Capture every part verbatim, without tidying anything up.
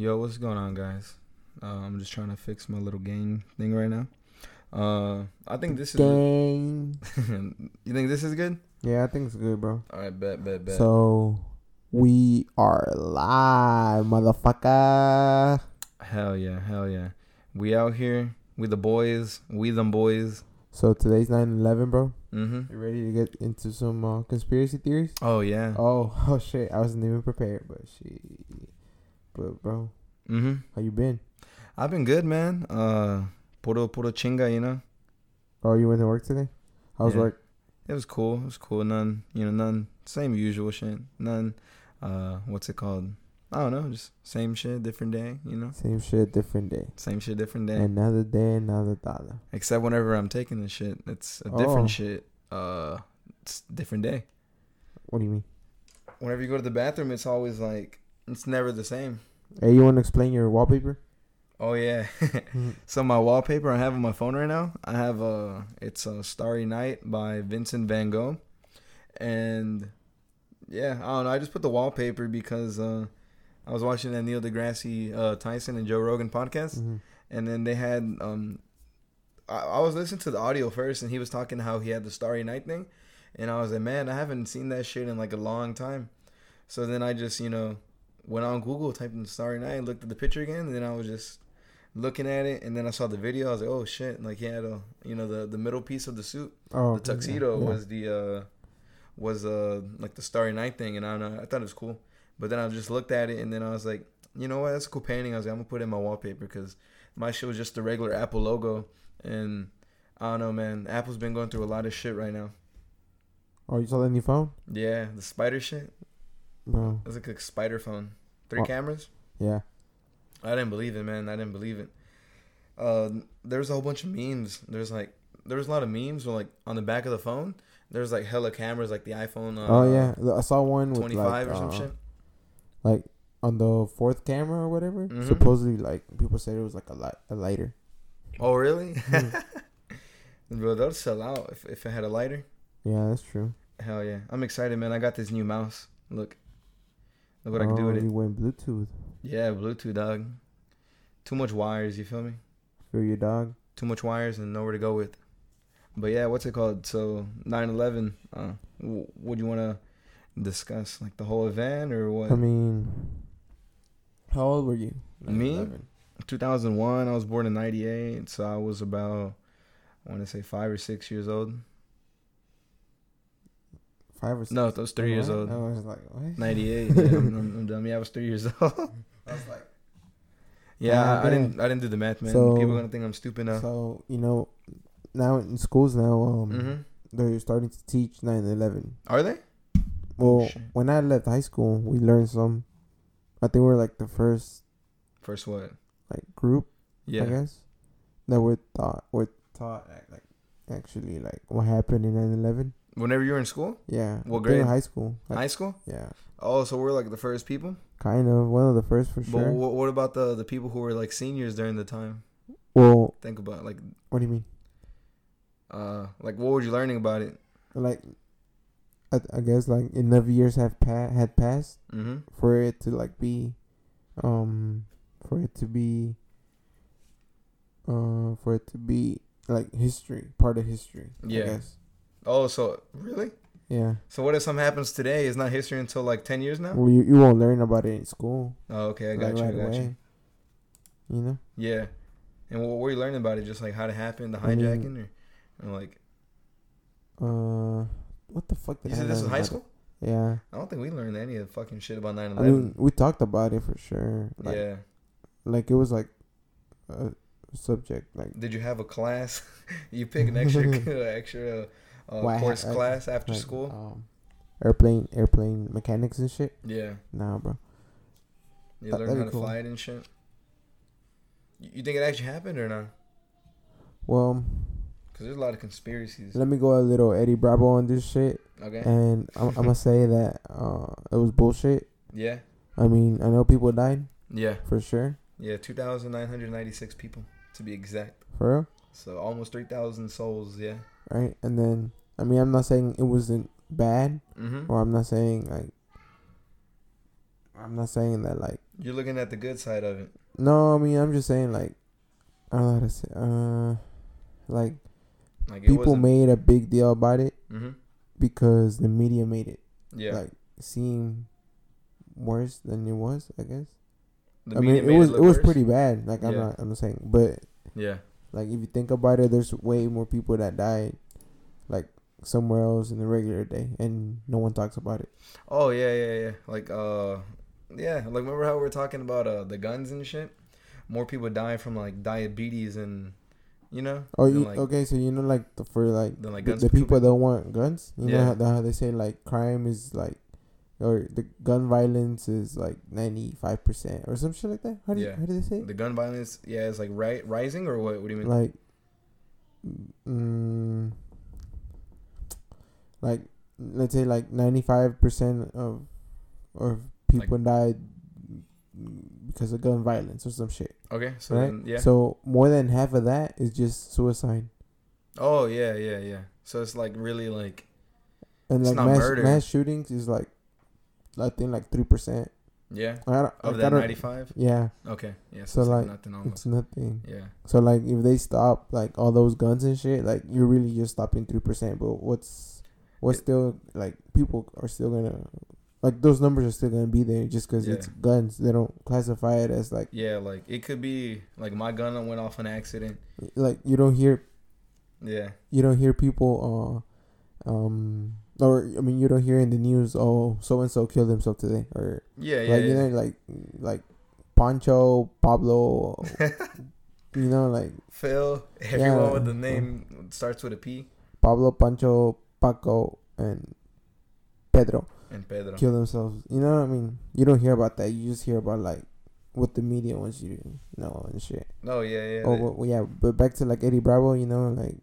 Yo, what's going on, guys? Uh, I'm just trying to fix my little game thing right now. Uh, I think this is. Gang. You think this is good? Yeah, I think it's good, bro. All right, bet, bet, bet. So, we are live, motherfucker. Hell yeah, hell yeah. We out here. We the boys. We them boys. So, today's nine eleven, bro. Mm-hmm. You ready to get into some uh, conspiracy theories? Oh, yeah. Oh, oh, shit. I wasn't even prepared, but shit. But, bro, Mm-hmm. how you been? I've been good, man. Uh, puro, puro chinga, you know? Oh, you went to work today? How was Yeah. work? It was cool. It was cool. None, you know, none, same usual shit. None, uh, what's it called? I don't know. Just same shit, different day, you know? Same shit, different day. Same shit, different day. Another day, another dollar. Except whenever I'm taking the shit, it's a different Oh. shit. Uh, it's a different day. What do you mean? Whenever you go to the bathroom, it's always like, it's never the same. Hey, you want to explain your wallpaper? Oh, yeah. So my wallpaper I have on my phone right now, I have a, it's a Starry Night by Vincent Van Gogh. And yeah, I don't know. I just put the wallpaper because uh, I was watching that Neil deGrasse uh, Tyson and Joe Rogan podcast. Mm-hmm. And then they had, um, I, I was listening to the audio first, and he was talking how he had the Starry Night thing. And I was like, man, I haven't seen that shit in like a long time. So then I just, you know, went on Google, typed in Starry Night, and looked at the picture again. And then I was just looking at it. And then I saw the video. I was like, oh, shit. Like he had a, you know, the, the middle piece of the suit, Oh, the tuxedo yeah, yeah. was the, uh, was uh like the Starry Night thing. And I don't know, I thought it was cool. But then I just looked at it, and then I was like, you know what? That's a cool painting. I was like, I'm going to put it in my wallpaper because my shit was just the regular Apple logo. And I don't know, man. Apple's been going through a lot of shit right now. Oh, you saw that new phone? Yeah, the spider shit. Bro. It was like a spider phone. Three Oh. cameras. Yeah. I didn't believe it, man. I didn't believe it. Uh, there's a whole bunch of memes. There's like, there was a lot of memes where like on the back of the phone, there's like hella cameras, like the iPhone. Uh, Oh, yeah. I saw one with twenty-five like, or some uh, shit. like on the fourth camera or whatever. Mhm. Supposedly, like people said it was like a light, a lighter. Oh, really? Mhm. Bro, that would sell out if if it had a lighter. Yeah, that's true. Hell yeah, I'm excited, man. I got this new mouse. Look, look what I oh, can do with it. You went Bluetooth. Yeah, Bluetooth, dog. Too much wires. You feel me? Feel your dog. Too much wires and nowhere to go with. But yeah, what's it called? So nine eleven. Uh, w- what do you want to discuss? Like the whole event or what? I mean, how old were you? Me? nine eleven. two thousand one. I was born in ninety-eight, so I was about, I want to say five or six years old. Five or six. No, I was three years What? old. I was like, what? ninety-eight. Yeah, I'm, I'm, I'm dumb. Yeah, I was three years old. I was like, Yeah, Ah, I, I damn. didn't. I didn't do the math, man. So- People are gonna think I'm stupid now. so you know, now in schools now, um, hmm they're starting to teach nine eleven. Are they? Well, shit. when I left high school, we learned some. I think we we're like the first First what? like group, Yeah. I guess, that were taught were taught like actually like what happened in nine eleven. Whenever you were in school, Yeah. What I think in grade? high school. Like, high school. yeah. Oh, so we're like the first people. Kind of one of the first for But sure. wh- what about the the people who were like seniors during the time? Well, Think about it, like what do you mean? uh like what were you learning about it? Like, I, I guess like enough years have pa- had passed Mm-hmm. for it to like be, um, for it to be, uh, for it to be like history, part of history. Yeah. I guess. Oh, so really? Yeah. So what if something happens today? It's not history until like ten years now. Well, you, you won't learn about it in school. Oh, okay, I got like, you. I right got you. away. You know. Yeah. And what were you learning about it? Just like how it happened, the I mean- hijacking, or, or like Uh, what the fuck did you I said this learn was high about school? it? Yeah. I don't think we learned any of the fucking shit about nine I eleven. mean, we talked about it for sure. Like, Yeah. Like it was like a subject. Like Did you have a class? You pick an extra extra uh, Why ha- course uh, class after like, school? Um, airplane, airplane mechanics and shit. Yeah. Nah, bro. You that- learn that'd how be to cool. fly it and shit. You you think it actually happened or not? Well, Because there's a lot of conspiracies. let me go a little Eddie Bravo on this shit, Okay. and I'm, I'm gonna say that uh, it was bullshit. Yeah. I mean, I know people died Yeah. for sure. Yeah. two thousand nine hundred ninety-six people to be exact. For real, So almost three thousand souls. Yeah. right? And then, I mean, I'm not saying it wasn't bad, Mm-hmm. or I'm not saying like, I'm not saying that like You're looking at the good side of it. No, I mean I'm just saying like I don't know how to say. Uh, like, like it people made a big deal about it mm-hmm. because the media made it. Yeah. Like seem worse than it was, I guess. The I mean, it was it, it was worse? pretty bad. Like I'm yeah. not I'm not saying, but yeah. Like if you think about it, there's way more people that died, like somewhere else in the regular day, and no one talks about it. Oh yeah, yeah, yeah. Like uh, yeah. Like remember how we were talking about uh the guns and shit? More people die from like diabetes and, you know. Oh, you, like, okay. So you know, like the, for like, than, like the, the people that want guns. You yeah. know how, how they say like crime is like, or the gun violence is like ninety-five percent or some shit like that. How do you, yeah. how do they say it? The gun violence, yeah, is like ri- rising or what? What do you mean? Like, mm, like let's say like ninety-five percent of of people like, died because of gun violence or some shit. Okay, so right? then, yeah. So more than half of that is just suicide. Oh yeah, yeah, yeah. So it's like really like, and it's like not mass, murder. Mass shootings is like, I think like three percent. Yeah. I don't, of like, that ninety-five. Yeah. Okay. Yeah. So, so it's like, like nothing almost. It's nothing. Yeah. So like, if they stop like all those guns and shit, like you're really just stopping three percent. But what's what's it, still like people are still gonna. Like, those numbers are still going to be there just because yeah. it's guns. They don't classify it as, like... Yeah, like, it could be... Like, my gun went off an accident. Like, you don't hear... Yeah. You don't hear people... Uh, um, or, I mean, you don't hear in the news, oh, so-and-so killed himself today. Or... Yeah, yeah, Like, yeah. you know, like... Like, Pancho, Pablo... you know, like... Phil. Everyone yeah, with the name uh, starts with a P. Pablo, Pancho, Paco, and... Pedro. And Pedro kill themselves. You know what I mean? You don't hear about that. You just hear about like what the media wants you to know and shit. Oh yeah, yeah. Oh well, yeah. But back to like Eddie Bravo, you know, like,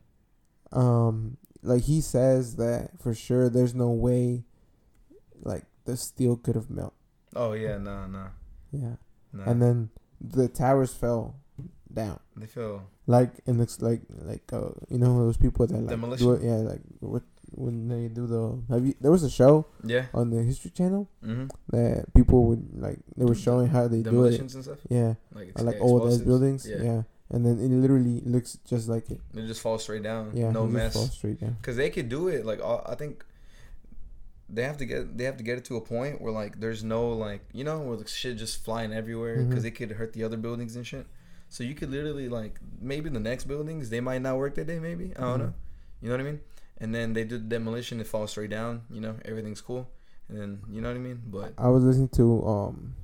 um, like he says that for sure. There's no way, like the steel could have melted. Oh yeah, no, no. Yeah. Nah. And then the towers fell down. They fell. Like it looks like like uh you know those people that like demolition. Do it, yeah, like what. When they do the have you there was a show yeah on the History Channel mm-hmm. that people would like they were showing how they do it and stuff yeah like, or like old ass buildings yeah. yeah and then it literally looks just like it it just falls straight down yeah no it mess falls straight down because they could do it like I think they have to get they have to get it to a point where like there's no like you know where the shit just flying everywhere because mm-hmm. it could hurt the other buildings and shit so you could literally like maybe the next buildings they might not work that day maybe I don't mm-hmm. know you know what I mean. And then they do the demolition, it falls straight down, you know, everything's cool. And then, you know what I mean? But I was listening to um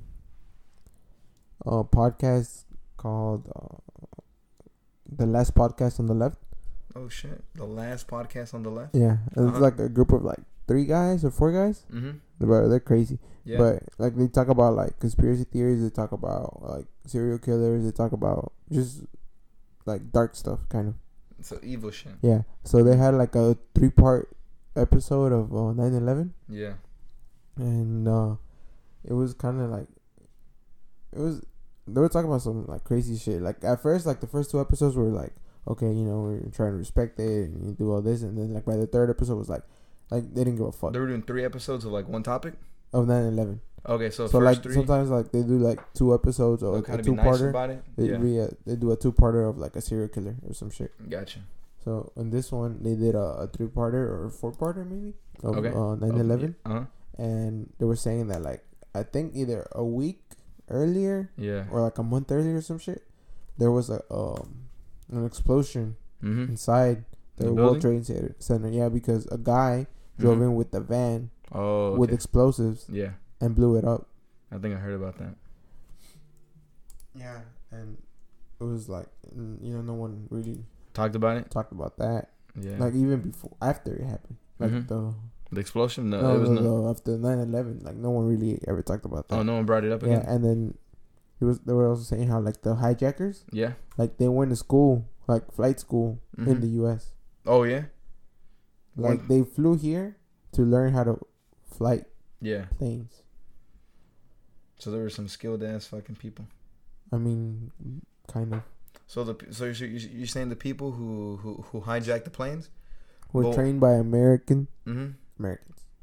a podcast called uh, The Last Podcast on the Left. Oh, shit. The Last Podcast on the Left? Yeah. It's uh-huh. like a group of like three guys or four guys. Mm-hmm. But they're crazy. Yeah. But like they talk about like conspiracy theories, they talk about like serial killers, they talk about just like dark stuff, kind of. So evil shit. Yeah. So they had like a three part episode of uh, nine eleven. Yeah. And uh, it was kind of like it was they were talking about some like crazy shit. Like at first, like the first two episodes were like, okay, you know, we're trying to respect it and you do all this, and then like by the third episode was like, like they didn't give a fuck. They were doing three episodes of like one topic of nine eleven. Okay, so, so first like three, sometimes like they do like two episodes or like a two parter. Nice about it. They, yeah. re, uh, they do a two parter of like a serial killer or some shit. Gotcha. So in this one they did a, a three parter or four parter maybe of okay. uh, nine eleven. Okay. Uh-huh. And they were saying that like I think either a week earlier, yeah, or like a month earlier or some shit, there was a um an explosion mm-hmm. inside the, the World Trade Center. Yeah, because a guy drove mm-hmm. in with the van oh, okay. with explosives. Yeah. And blew it up. I think I heard about that. Yeah, and it was like, you know, no one really talked about it. Talked about that. Yeah. Like even before, after it happened, like mm-hmm. the the explosion. No, no, it was no, no, no. After nine eleven, like no one really ever talked about that. Oh, no one brought it up yeah, again. Yeah, and then it was. They were also saying how like the hijackers. Yeah. Like they went to school, like flight school mm-hmm. in the U S. Oh yeah. Like when? They flew here to learn how to flight. Yeah. Planes. So there were some skilled ass fucking people. I mean, kind of. So the so you're, you're saying the people who who, who hijacked the planes were well, trained by American mm-hmm. Americans.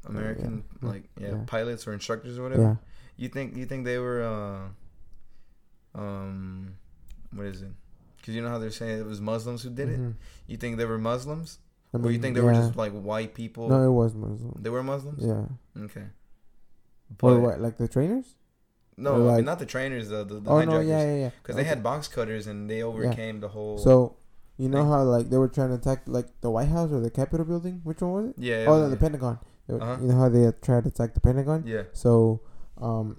American yeah. like yeah, yeah pilots or instructors or whatever. Yeah. You think you think they were uh um what is it? Because you know how they're saying it was Muslims who did mm-hmm. it. You think they were Muslims, I mean, or you think they yeah. were just like white people? No, it was Muslim. They were Muslims. Yeah. Okay. But, or what? Like the trainers? No, like, I mean not the trainers. The the, the oh hijackers. no, yeah, yeah, yeah. Because okay. they had box cutters and they overcame yeah. the whole. So you know thing. How like they were trying to attack like the White House or the Capitol building? Which one was it? Yeah. Oh, was, no, the yeah. Pentagon. Uh-huh. You know how they tried to attack the Pentagon? Yeah. So, um,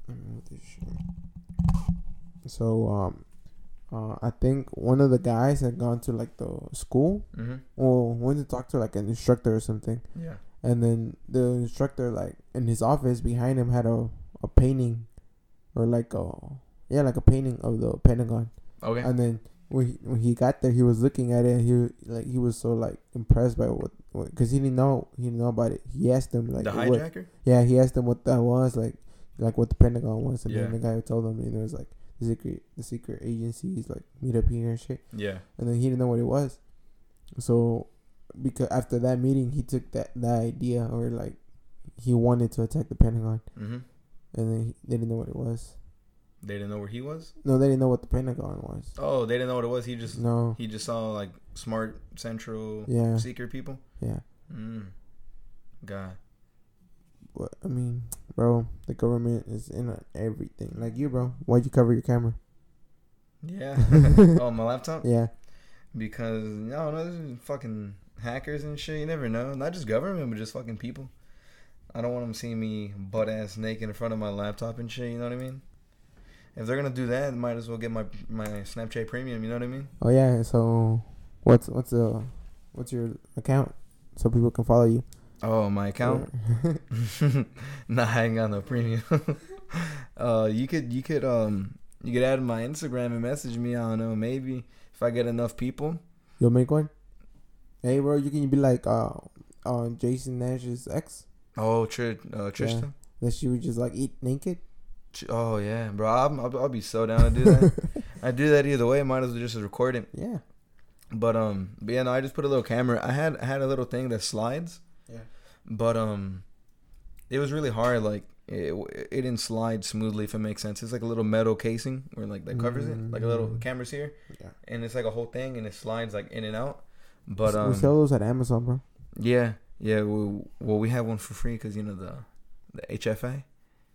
so um, uh, I think one of the guys had gone to like the school, mm-hmm. or went to talk to like an instructor or something. Yeah. And then the instructor, like in his office behind him, had a a painting, or like a yeah, like a painting of the Pentagon. Okay. And then when he, when he got there, he was looking at it. And he like he was so like impressed by what, because he didn't know he didn't know about it. He asked him like the what, hijacker. Yeah, he asked him what that was, like like what the Pentagon was, and yeah. then the guy told him, you know, it was like the secret the secret agencies like meet up here and shit. Yeah. And then he didn't know what it was, so because after that meeting, he took that that idea, or like he wanted to attack the Pentagon, mm-hmm. and then he, they didn't know what it was. They didn't know where he was? No, they didn't know what the Pentagon was. Oh, they didn't know what it was. He just no. He just saw like smart central yeah. secret people. Yeah. Mm. God. What I mean, bro, the government is in on everything. Like you, bro. Why'd you cover your camera? Yeah. Oh, my laptop? Yeah. Because I don't know, there's fucking hackers and shit. You never know. Not just government, but just fucking people. I don't want them seeing me butt ass naked in front of my laptop and shit. You know what I mean? If they're gonna do that, I might as well get my my Snapchat Premium. You know what I mean? Oh yeah. So, what's what's the what's your account so people can follow you? Oh, my account? Yeah. Nah, I ain't got no premium. uh, you could you could um you could add my Instagram and message me. I don't know, maybe if I get enough people. You'll make one. Hey, bro, you can be like uh on Jason Nash's ex. Oh, Tr- uh, Tristan. Yeah. That she would just like eat naked. Oh yeah, bro, I'll, I'll, I'll be so down to do that. I do that either way. Might as well just record it. Yeah. But um, but yeah, no, I just put a little camera. I had I had a little thing that slides. Yeah. But um, it was really hard. Like it, it didn't slide smoothly. If it makes sense, it's like a little metal casing where like that covers mm-hmm. it, like a little camera's here. Yeah. And it's like a whole thing, and it slides like in and out. But um, we sell those at Amazon, bro. Yeah, yeah. We, well, we have one for free because you know the the H F A.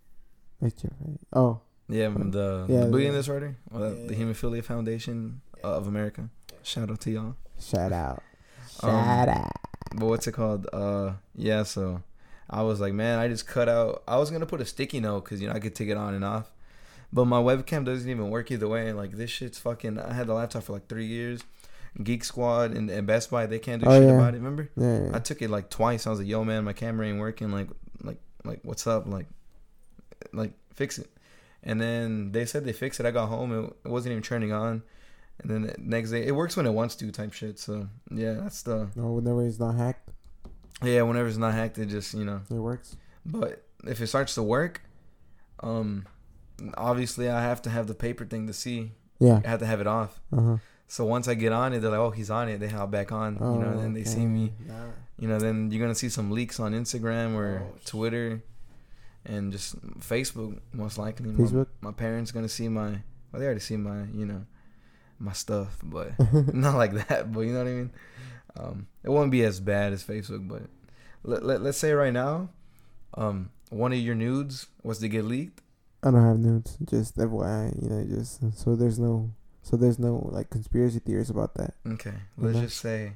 H F A. Oh. Yeah, the, yeah, the bleeding yeah. disorder, well, yeah, the Hemophilia Foundation yeah. of America. Shout out to y'all. Shout out. Um, Shout out. But what's it called? Uh, yeah. So I was like, man, I just cut out. I was gonna put a sticky note because you know I could take it on and off, but my webcam doesn't even work either way. Like this shit's fucking. I had the laptop for like three years. Geek Squad and, and Best Buy, they can't do oh, shit yeah. about it. Remember? Yeah, yeah. I took it like twice. I was like, yo, man, my camera ain't working. Like, like, like, what's up? Like, like, fix it. And then they said they fixed it. I got home. It, it wasn't even turning on. And then the next day, it works when it wants to type shit. So, yeah, that's the... No, whenever it's not hacked? Yeah, whenever it's not hacked, it just, you know... It works. But if it starts to work, um, obviously I have to have the paper thing to see. Yeah. I have to have it off. Uh-huh. So once I get on it, they're like, oh, he's on it. They hop back on. Oh, you know, and then they okay. see me. Nah. You know, then you're going to see some leaks on Instagram or oh, Twitter. And just Facebook, most likely. Facebook? My, my parents going to see my... Well, they already see my, you know, my stuff. But not like that. But you know what I mean? Um, it won't be as bad as Facebook. But let, let, let's say right now, um, one of your nudes was to get leaked. I don't have nudes. Just F Y I. You know, just... So there's no... So there's no, like, conspiracy theories about that. Okay. Let's mm-hmm. just say...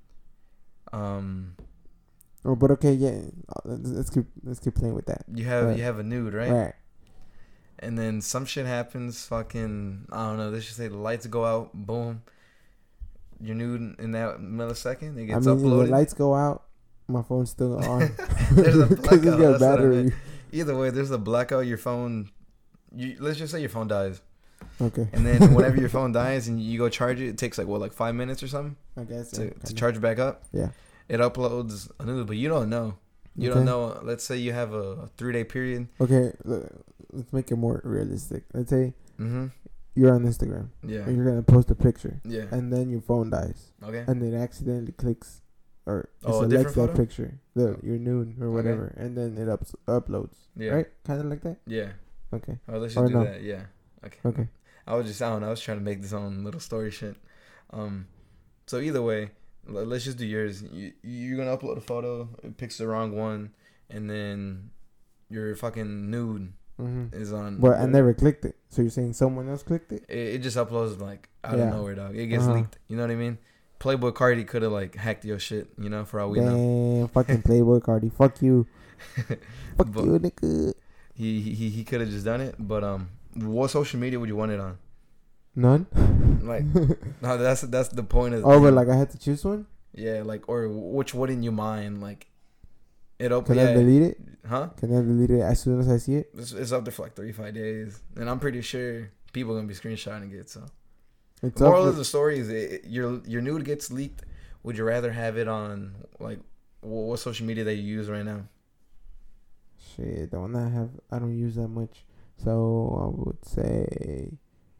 Um... Oh, but okay, yeah. Let's keep let's keep playing with that. You have right. you have a nude, right? Right. And then some shit happens. Fucking I don't know. Let's just say the lights go out. Boom. Your nude in that millisecond. It gets I mean, uploaded. If the lights go out, my phone's still on. There's a blackout. It's got battery. Either way, there's a blackout. Your phone. You let's just say your phone dies. Okay. And then whenever your phone dies and you go charge it, it takes like what, like five minutes or something. I guess to, yeah, to charge it back up. Yeah. It uploads a nude, but you don't know. You okay. don't know. Let's say you have a three day period. Okay, let's make it more realistic. Let's say mm-hmm. you're on Instagram. Yeah. And you're gonna post a picture. Yeah. And then your phone dies. Okay. And it accidentally clicks, or it Oh, a selects different that photo? picture, the Oh. your nude or Okay. whatever, and then it ups, uploads. Yeah. Right, kind of like that. Yeah. Okay. Oh, let's Or just do no. that. Yeah. Okay. Okay. I was just I don't know. I was trying to make this own little story shit. Um, so either way, l- let's just do yours. You you're gonna upload a photo, it picks the wrong one, and then your fucking nude Mm-hmm. is on. But I never clicked it. So you're saying someone else clicked it? It, it just uploads like out Yeah. of nowhere, dog. It gets Uh-huh. leaked. You know what I mean? Playboy Cardi could have like hacked your shit. You know, for all we know. Damn, fucking Playboy Cardi. Fuck you. Fuck But you, nigga. He he he could have just done it. But um, what social media would you want it on? None. Like, no, that's that's the point of. Oh, but like I had to choose one. Yeah, like, or which wouldn't you mind? Like, it up. Can yeah. I delete it? Huh? Can I delete it as soon as I see it? It's, it's up there for like three, five days, and I'm pretty sure people are gonna be screenshotting it. So, It's the moral up of the story is, it, your your nude gets leaked. Would you rather have it on like what, what social media that you use right now? Shit, the one that I have, I don't use that much. So I would say,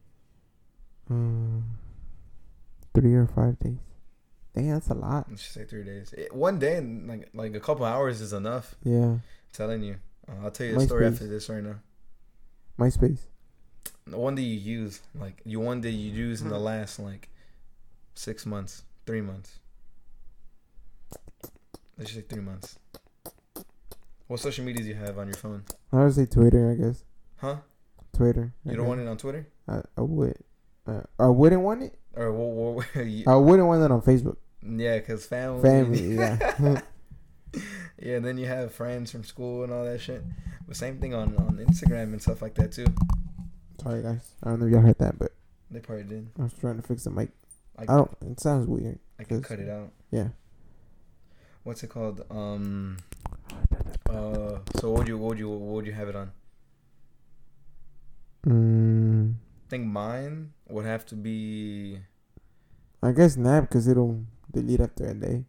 um, three or five days. Damn, that's a lot. Let's just say three days. It, one day, and like like a couple hours is enough. Yeah. I'm telling you. Uh, I'll tell you the story MySpace. after this right now. MySpace. The one that you use, like you one day you use in the last like six months, three months. Let's just say three months. What social media do you have on your phone? I would say Twitter, I guess. Huh? Twitter. You don't want it on Twitter? I, I would. Uh, I wouldn't want it. Or what? what, you, I wouldn't want it on Facebook. yeah, cause family. Family, yeah. Yeah, then you have friends from school and all that shit. But same thing on, on Instagram and stuff like that too. Sorry, guys. I don't know if y'all heard that, but They probably did. I was trying to fix the mic. I, I don't. It sounds weird. I can 'cause- cut it out. Yeah. What's it called? Um. Uh. So what would you what would you what would you have it on? Mm, I think mine would have to be. I guess Snap because it'll delete after a day.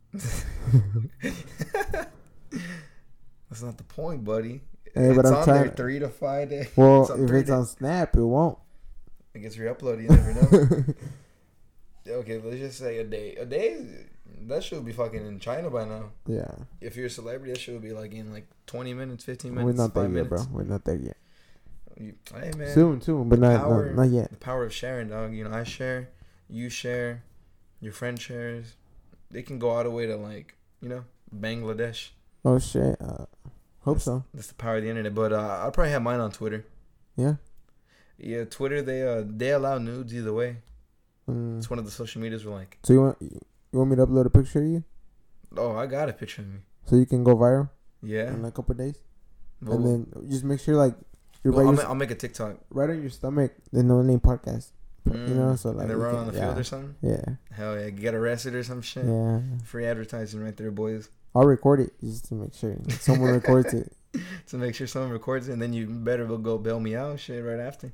That's not the point, buddy. Hey, it's but I'm on trying there to- three to five days. Well, It's on if three it's days. on Snap, it won't. It gets re-uploaded. You never know. Okay, let's just say a day. A day, that should be fucking in China by now. Yeah. If you're a celebrity, that should be like in like twenty minutes, fifteen We're minutes, not there five yet, minutes. bro. We're not there yet. You, hey man, Soon, soon, but not, power- not not yet. the power of sharing, dog. You know, I share, you share, your friend shares. They can go all the way to like, you know, Bangladesh. Oh shit. Uh, hope That's- so. That's the power of the internet. But uh, I'll probably have mine on Twitter. Yeah. Yeah, Twitter. They uh they allow nudes either way. Mm. It's one of the social medias where like, So you want you want me to upload a picture of you oh, I got a picture of me. so you can go viral Yeah. in like a couple of days, Well, and then just make sure like you're well, right, I'll, your, ma- I'll make a TikTok. right on your stomach. The No Name Podcast. Mm, You know, so like and they you run can- on the yeah. field or something. Yeah. Hell yeah, get arrested or some shit. Yeah. Free advertising right there, boys. I'll record it just to make sure someone records it. To make sure someone records it, and then you better go bail me out, shit, right after.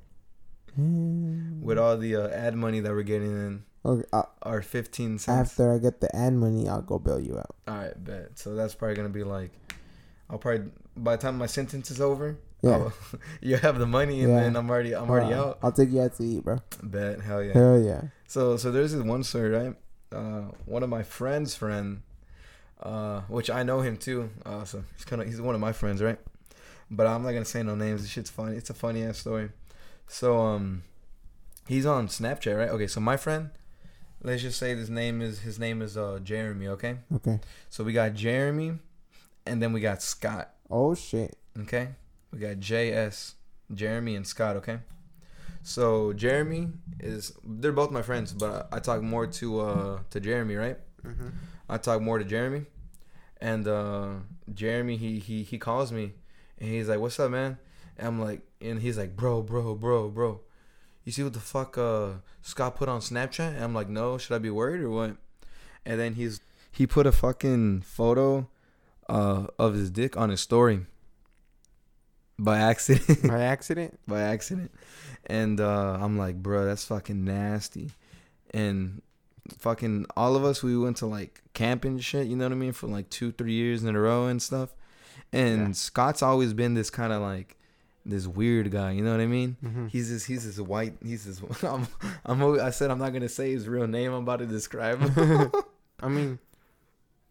With all the uh, ad money that we're getting in, Okay. Uh, our fifteen cents. after I get the ad money, I'll go bail you out. All right, bet. So that's probably gonna be like, I'll probably by the time my sentence is over, Yeah. I'll- you have the money, and Yeah. then I'm already, I'm already Uh, out. I'll take you out to eat, bro. Bet, hell yeah. Hell yeah. So, so there's this one story, right? Uh, one of my friends' friend, uh, which I know him too. Uh, so he's kind of he's one of my friends, right? But I'm not gonna say no names. This shit's funny. It's a funny ass story. So, um, he's on Snapchat, right? Okay, so my friend, let's just say his name is his name is uh Jeremy. Okay. Okay. So we got Jeremy, and then we got Scott. Oh shit. Okay, we got J S, Jeremy and Scott. Okay, so Jeremy is they're both my friends, but I, I talk more to uh to Jeremy, right? Mm-hmm. I talk more to Jeremy, and uh Jeremy he he he calls me, and he's like, "What's up, man?" And I'm like, and he's like, "Bro, bro, bro, bro, you see what the fuck uh Scott put on Snapchat?" And I'm like, "No, should I be worried or what?" And then he's he put a fucking photo uh of his dick on his story. By accident. By accident? By accident. And uh, I'm like, bro, that's fucking nasty. And fucking all of us, we went to like camping and shit, you know what I mean? For like two, three years in a row and stuff. And Yeah. Scott's always been this kind of like, this weird guy, you know what I mean? Mm-hmm. He's this, he's this white, he's this, I'm, I'm, I said I'm not going to say his real name I'm about to describe him. I mean,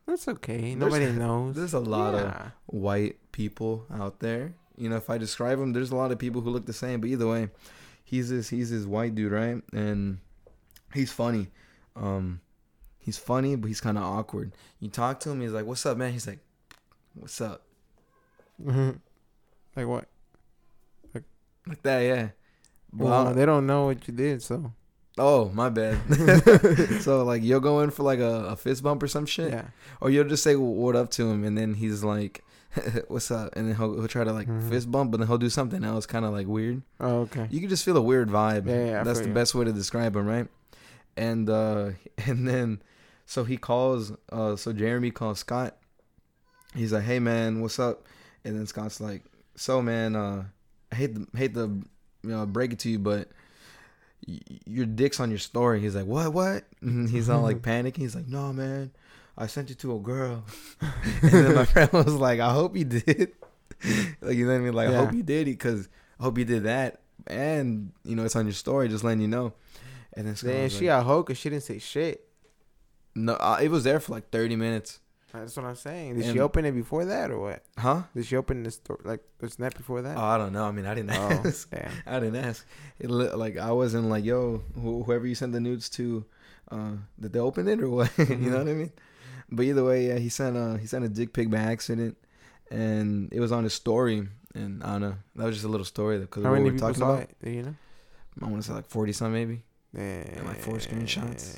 That's okay. There's- Nobody knows. There's a lot Yeah. of white people out there. You know, if I describe them, there's a lot of people who look the same. But either way, he's this he's this white dude, right? And he's funny. Um, he's funny, but he's kind of awkward. You talk to him, he's like, "What's up, man?" He's like, "What's up?" Mhm. Like what? Like that, yeah. Well, Well, they don't know what you did, so oh, my bad. So like, you'll go in for like a, a fist bump or some shit, yeah. or you'll just say what up to him, and then he's like, "What's up?" And then he'll he'll try to like Mhm. fist bump, but then he'll do something else, kind of like weird. Oh, okay. You can just feel a weird vibe. Yeah, yeah, I That's feel the you. best way to describe him, right? And uh and then so he calls uh so Jeremy calls Scott. He's like, "Hey man, what's up?" And then Scott's like, "So man, uh I hate to, hate to you know break it to you, but y- your dick's on your story." He's like, "What? What?" And he's all like panicking. He's like, "No man, I sent it to a girl." And then my friend was like, "I hope you did." Like, you know what I mean? Like, I Yeah. hope you did, because I hope you did that, and you know it's on your story, just letting you know. And then Scott Then was she like, got hoe because she didn't say shit. no, uh, it was there for like thirty minutes. That's what I'm saying. Did And- she open it before that or what? Huh? Did she open the store like the snap before that? Oh, I don't know. I mean, I didn't Oh, ask. damn. I didn't ask. It li- like I wasn't like, yo, wh- whoever you sent the nudes to, uh, did they open it or what? You know what I mean? But either way, yeah, he sent a he sent a dick pic by accident, and it was on his story. And I don't know. That was just a little story because How what many we're people talking saw about. it? Do you know? I want to say like forty some maybe. And like four screenshots.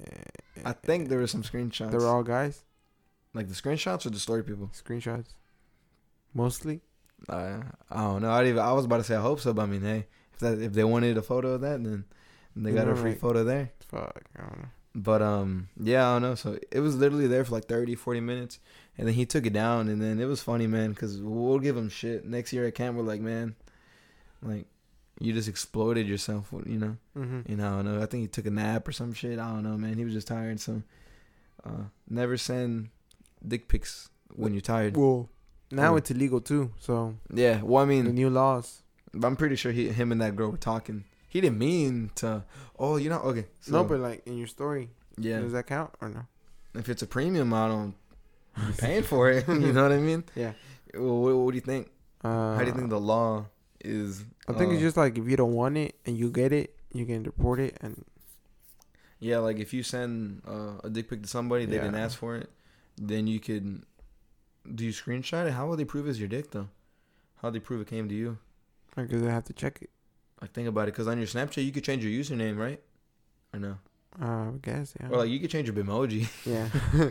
I think there were some screenshots. They were all guys. Like the screenshots or the story people. Screenshots. Mostly. Uh, I don't know. I even I was about to say I hope so, but I mean, hey, if that if they wanted a photo of that, then they got You a know, free like- photo there. Fuck. I don't know. But um, yeah, I don't know. So it was literally there for like thirty, forty minutes, and then he took it down, and then it was funny, man, because we'll give him shit next year at camp. We're like, man, like you just exploded yourself, you know. Mm-hmm. And I don't know. I think he took a nap or some shit. I don't know, man. He was just tired. So uh, never send dick pics when you're tired. Well, now Or- it's illegal too. So Yeah. Well, I the mean, new laws. I'm pretty sure he, him and that girl were talking. He didn't mean to. Oh, you know. Okay. So, no, but like in your story, yeah. does that count or no? If it's a premium, I don't. You're paying for it. You know what I mean? Yeah. Well, what, what do you think? Uh, How do you think the law is? I think uh, it's just like if you don't want it and you get it, you can report it and Yeah, like if you send uh, a dick pic to somebody, they didn't Yeah. ask for it, then you could. Do you screenshot it? How will they prove it's your dick though? How they prove it came to you? because they have to check it. Like think about it, because on your Snapchat you could change your username, right? Or no? Uh, I guess yeah. Or like you could change your Bitmoji. yeah.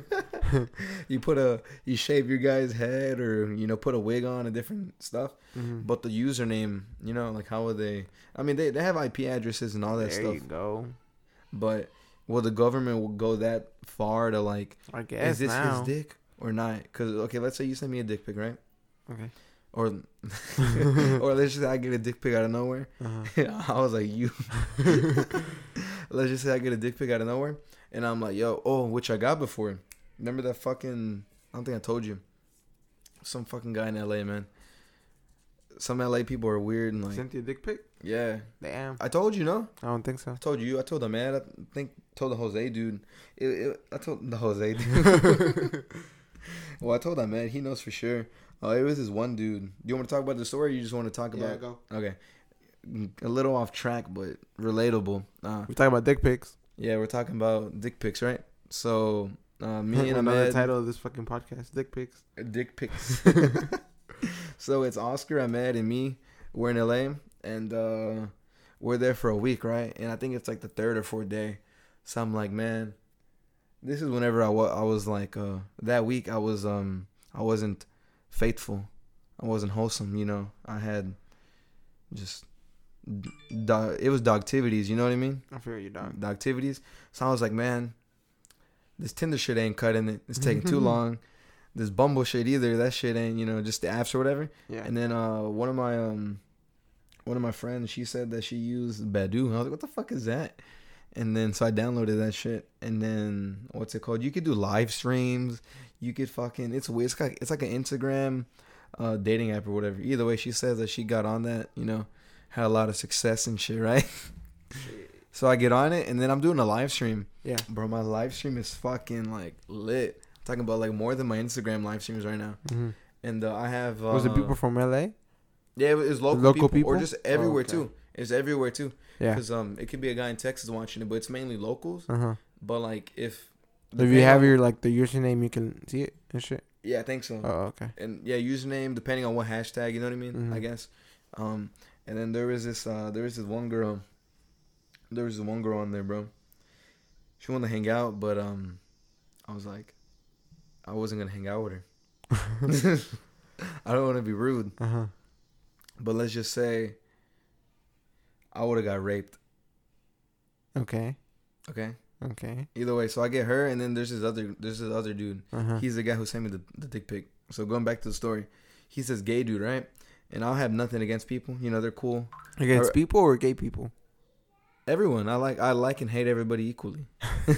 You put a you shave your guy's head, or you know put a wig on, a different stuff. Mm-hmm. But the username, you know, like how would they? I mean, they they have I P addresses and all that there stuff. you go. But will the government will go that far to like, I guess is this now. his dick or not? Because okay, let's say you send me a dick pic, right? Okay. Or or let's just say I get a dick pic out of nowhere. Uh-huh. I was like, you. Let's just say I get a dick pic out of nowhere, and I'm like, yo, oh, which I got before. Remember that fucking? I don't think I told you. Some fucking guy in L A, man. Some L A people are weird and like, Sent you a dick pic? yeah. Damn. I told you, no. I don't think so. I told you. I told the man. I think told the Jose dude. It, it, I told the Jose dude. Well, I told that man. He knows for sure. Uh, it was this one dude. Do you want to talk about the story? Or you just want to talk about? go. Okay. A little off track, but relatable. Uh, We're talking about dick pics. yeah, we're talking about dick pics, right? So uh, me and Another Ahmed, title of this fucking podcast: dick pics. dick pics. So it's Oscar, Ahmed, and me. We're in L A, and uh, we're there for a week, right? And I think it's like the third or fourth day. So I'm like, man, this is whenever I was. I was like, uh, that week I was, um, I wasn't faithful. I wasn't wholesome. You know, I had just, dog, it was dogtivities. You know what I mean? I feel you, dog. Dogtivities. So I was like, man, this Tinder shit ain't cutting it. It's taking too long. This Bumble shit either. That shit ain't, you know, just the apps or whatever. Yeah. And then uh, one of my um, one of my friends, she said that she used Badoo. I was like, what the fuck is that? And then so I downloaded that shit. And then what's it called? You could do live streams. You could fucking it's weird. It's like it's like an Instagram uh, dating app or whatever. Either way, she says that she got on that. You know, had a lot of success and shit, right? So I get on it, and then I'm doing a live stream. Yeah. Bro, my live stream is fucking like lit. talking about like more than my Instagram live streams right now. Mm-hmm. And uh, I have uh, was it people from L A? Yeah, it was local, local people, people, or just everywhere oh, okay. too. It's everywhere too. Yeah, because um, it could be a guy in Texas watching it, but it's mainly locals. Uh huh. But like if If you have your like the username, you can see it and shit. yeah, I think so. Oh, okay. And yeah, username depending on what hashtag, you know what I mean? Mhm. I guess. Um, and then there was this uh, there was this one girl. There was this one girl on there, bro. She wanted to hang out, but um, I was like, I wasn't gonna hang out with her. I don't want to be rude, Uh huh. but let's just say I would have got raped. Okay. Okay. Okay. Either way, so I get her, and then there's this other there's this other dude. Uh huh. He's the guy who sent me the, the dick pic. So going back to the story, he's this gay dude, right? And I'll have nothing against people. You know, they're cool. Against Or- people or gay people? Everyone, I like I like and hate everybody equally.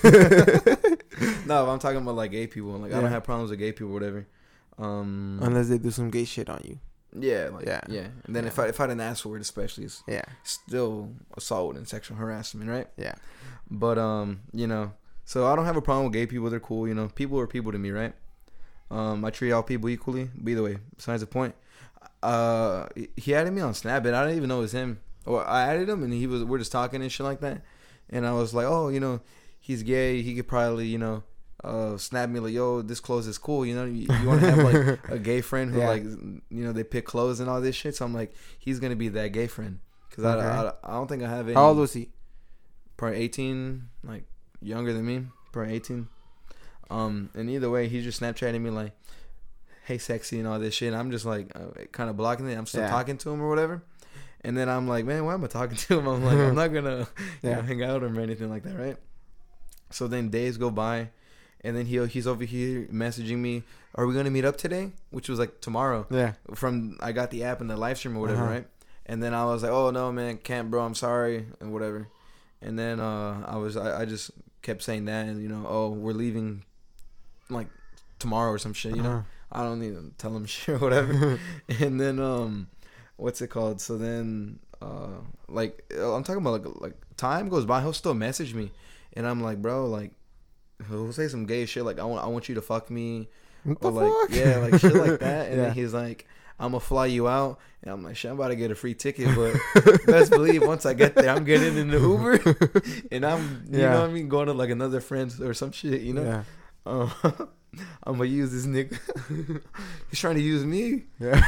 No, I'm talking about like gay people. Like I Yeah. don't have problems with gay people, or whatever. Um, Unless they do some gay shit on you. yeah, like, yeah, Yeah. yeah. And then Yeah. if I if I didn't ask for it, especially, it's Yeah. still assault and sexual harassment, right? Yeah. But um, you know, so I don't have a problem with gay people. They're cool. You know, people are people to me, right? Um, I treat all people equally. But either way, besides the point, uh, he added me on Snap, and I didn't even know it was him. Or I added him, and he was we're just talking and shit like that. And I was like, oh, you know, he's gay. He could probably, you know, uh, snap me like, yo, this clothes is cool. You know, you, you want to have like a gay friend who Yeah. like, you know, they pick clothes and all this shit. So I'm like, he's gonna be that gay friend because Okay. I, I I don't think I have any. How old was he? Probably eighteen, like younger than me, probably eighteen. Um, and either way, he's just Snapchatting me like, "Hey, sexy," and all this shit. And I'm just like, uh, kind of blocking it. I'm still Yeah. talking to him or whatever. And then I'm like, man, why am I talking to him? I'm like, I'm not gonna you Yeah. know, hang out with him or anything like that, right? So then days go by, and then he he's over here messaging me, "Are we gonna meet up today?" Which was like tomorrow. Yeah. From I got the app and the live stream or whatever, Uh-huh. right? And then I was like, "Oh no, man, can't, bro. I'm sorry," and whatever. And then uh, I was I, I just kept saying that, and you know, oh, we're leaving like tomorrow or some shit, you know. Uh-huh. I don't even tell him shit or whatever. And then um, what's it called? So then uh, like I'm talking about like like time goes by, he'll still message me, and I'm like, bro, like he'll say some gay shit like I want I want you to fuck me, What or the like fuck? yeah, like shit like that. And Yeah. then he's like, I'm gonna fly you out, and I'm like, shit, I'm about to get a free ticket, but best believe once I get there, I'm getting in the Uber, and I'm you Yeah. know what I mean, going to like another friend's or some shit, you know. Yeah. Uh, I'm gonna use this nigga. He's trying to use me. Yeah.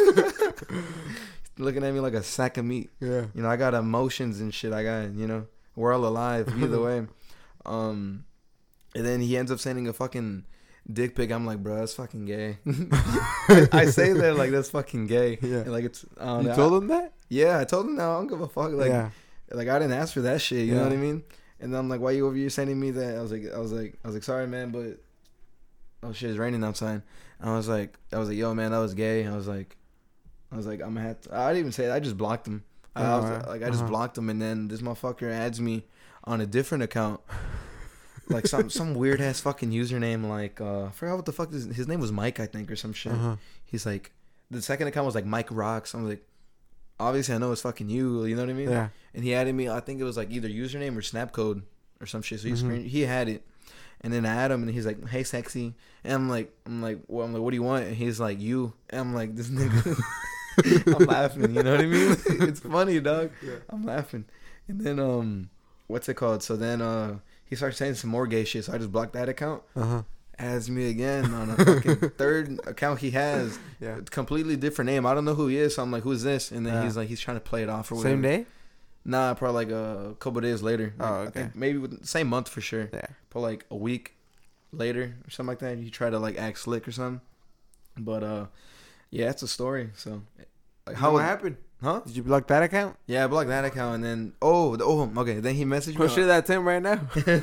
Looking at me like a sack of meat. Yeah. You know, I got emotions and shit. I got, you know, we're all alive either way. Um, and then he ends up sending a fucking dick pic. I'm like, bro, that's fucking gay. I, I say that like that's fucking gay. Yeah. And, like it's. I don't You know. told I- him that? Yeah, I told him no. I don't give a fuck. Like, yeah. like I didn't ask for that shit. You know Yeah. what I mean? And then I'm like, why you over here sending me that? I was like, I was like, I was like, sorry, man, but oh shit, it's raining outside. And I was like, I was like, yo, man, that was gay. I was like, I was like, I'm gonna have to. I didn't even say it. I just blocked him. I, I was Uh-huh. like, I just Uh-huh. blocked him, and then this motherfucker adds me on a different account, like some some weird ass fucking username. Like, uh, I forgot what the fuck his, his name was, Mike, I think, or some shit. Uh-huh. He's like, the second account was like Mike Rocks. I'm like, obviously I know it's fucking you. You know what I mean? Yeah. And he added me. I think it was like either username or snap code or some shit. So he Mhm. screen he had it, and then I add him, and he's like, "Hey, sexy," and I'm like, "I'm like, well, I'm like, what do you want?" And he's like, "You," and I'm like, "This nigga." I'm laughing. You know what I mean? It's funny, dog. Yeah. I'm laughing, and then um, what's it called? So then uh, he starts saying some more gay shit. So I just blocked that account. Uh-huh. Adds me again on a fucking third account he has. Yeah. It's completely different name. I don't know who he is. So I'm like, who's this? And then Yeah. he's like, he's trying to play it off or whatever. Same day? Nah, probably like a couple days later. Like, Oh, I okay. think maybe with, same month for sure. Yeah. Probably like a week later or something like that. He tried to like act slick or something. But uh, yeah, it's a story. So, like, How how what happened? Huh? Did you block that account? Yeah, I blocked that account and then oh, the, oh, okay. Then he messaged me. Oh shit, that's him right now.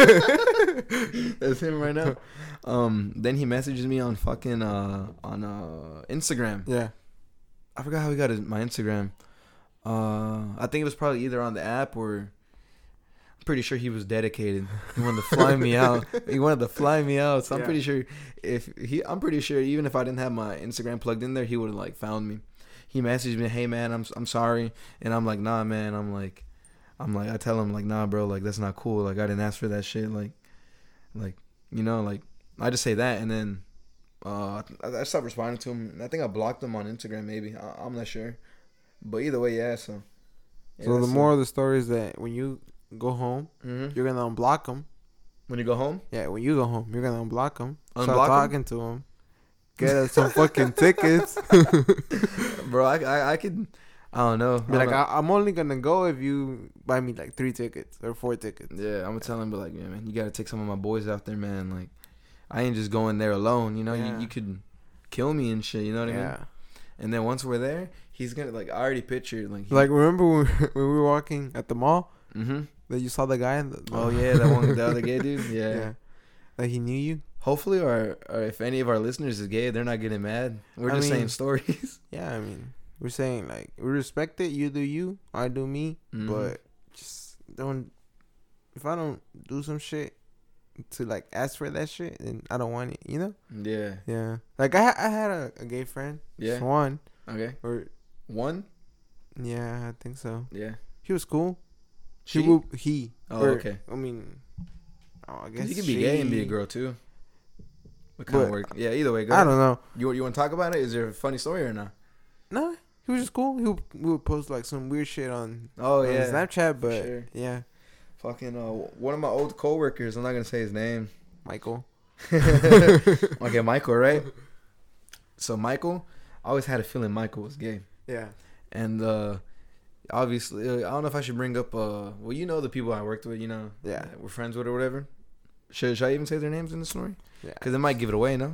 That's him right now. Um, then he messages me on fucking uh on uh Instagram. Yeah. I forgot how he got his, my Instagram. Uh, I think it was probably either on the app or. I'm pretty sure he was dedicated. He wanted to fly me out. He wanted to fly me out. So I'm Yeah. pretty sure if he, I'm pretty sure even if I didn't have my Instagram plugged in there, he would have like found me. He messaged me, "Hey man, I'm I'm sorry," and I'm like, "Nah, man." I'm like, I'm like, I tell him like, "Nah, bro, like that's not cool. Like I didn't ask for that shit. Like, like you know, like I just say that, and then uh, I, I stopped responding to him. I think I blocked him on Instagram. Maybe I, I'm not sure, but either way, yeah. So. Yeah, so the moral of the story is that when you go home, mm-hmm. you're gonna unblock them. When you go home? Yeah, when you go home, you're gonna unblock them. Unblock Start talking to them. Get us some fucking tickets. Bro, I, I I could, I don't know. Be like, I, I'm only gonna go if you buy me like three tickets or four tickets. Yeah, I'm gonna tell him, but like, yeah, man, you gotta take some of my boys out there, man. Like, I ain't just going there alone. You know, Yeah. you you could kill me and shit. You know what Yeah. I mean? And then once we're there, he's gonna like. I already pictured like. He, Like, remember when, when we were walking at the mall? Mm-hmm. That you saw the guy? In the, Oh yeah, that one, the other gay dude. Yeah. yeah. Like he knew you. Hopefully, or, or if any of our listeners is gay, they're not getting mad. We're I just mean, saying stories. Yeah, I mean, we're saying like we respect it. You do you, I do me. Mhm. But just don't. If I don't do some shit to like ask for that shit, then I don't want it. You know? Yeah. Yeah. Like I I had a, a gay friend. Yeah. Just one. Okay. Or One. yeah, I think so. Yeah. He was cool. She. He. Will, he. Oh, or, okay. I mean, oh, I guess You can be gay and be a she- girl too. What kind of But- work? Yeah. Either way, go I ahead. don't know. You you want to talk about it? Is there a funny story or not? No, he was just cool. He would, we would post like some weird shit on, Oh on yeah. Snapchat, but sure. yeah, Fucking uh, one of my old coworkers. I'm not gonna say his name. Michael. Okay, Michael, right? So Michael, I always had a feeling Michael was gay, Yeah. and uh, obviously, uh, I don't know if I should bring up. Uh, well, you know the people I worked with, you know, Yeah. that we're friends with or whatever. Should should I even say their names in the story? Yeah. Because it might give it away, no?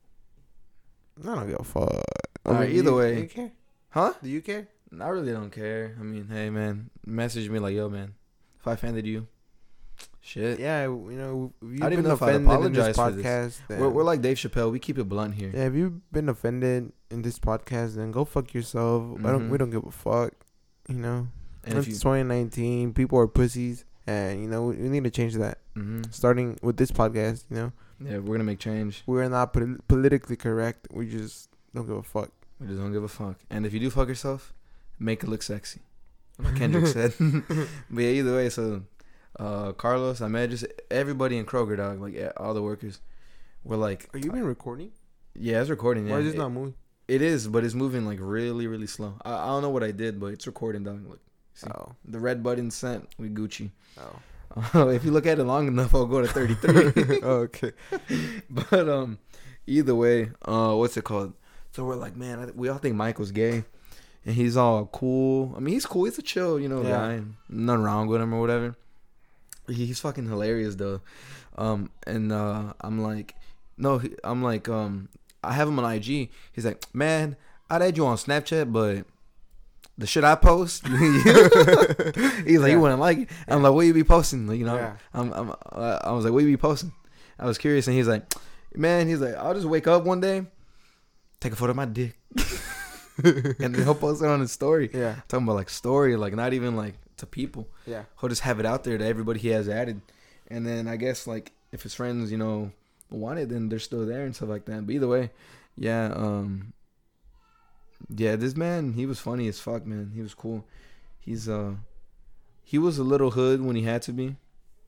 I don't give a fuck. I Alright, mean, either do you, way. do you care? Huh? Do you care? I really don't care. I mean, hey man, message me like, yo man, if I offended you, shit. Yeah, you know, if you've I didn't been know if I'd offended in this apologize for this. podcast, then, We're we're like Dave Chappelle. We keep it blunt here. yeah, if you've been offended in this podcast, then go fuck yourself. I don't. Mhm. We don't give a fuck. You know, And if it's you, twenty nineteen. People are pussies, and you know we, we need to change that. hmm Starting with this podcast, you know, yeah, we're gonna make change. we're not pol- politically correct. We just don't give a fuck. We just don't give a fuck. And if you do fuck yourself, make it look sexy. Like Kendrick said. But yeah, either way, so uh, Carlos, I met just everybody in Kroger, dog, like yeah, all the workers, were like, Are you been recording? yeah, it's recording. Yeah, Why is this it, not moving? it is, but it's moving like really, really slow. I, I don't know what I did, but it's recording, dog. Look, see, Oh, the red button sent. We Gucci. oh, If you look at it long enough, I'll go to thirty-three. oh, okay. But um, either way, uh, what's it called? So we're like, man, I, we all think Michael's gay, and he's all cool. I mean, he's cool. He's a chill, you know, Yeah. guy. Nothing wrong with him or whatever. He, he's fucking hilarious though. Um, and uh, I'm like, no, he, I'm like, um, I have him on I G. He's like, man, I'd add you on Snapchat, but the shit I post, he's like, Yeah. you wouldn't like it. I'm like, what you be posting? Like, you know, Yeah. I'm, I'm, uh, I was like, what you be posting? I was curious, and he's like, man, he's like, I'll just wake up one day, take a photo of my dick, and then he'll post it on his story. Yeah, Talking about like story, like not even like to people. yeah. He'll just have it out there to everybody he has added, and then I guess like if his friends, you know, want it, then they're still there and stuff like that. But either way, yeah, um, yeah, this man, he was funny as fuck, man. He was cool. He's uh, he was a little hood when he had to be.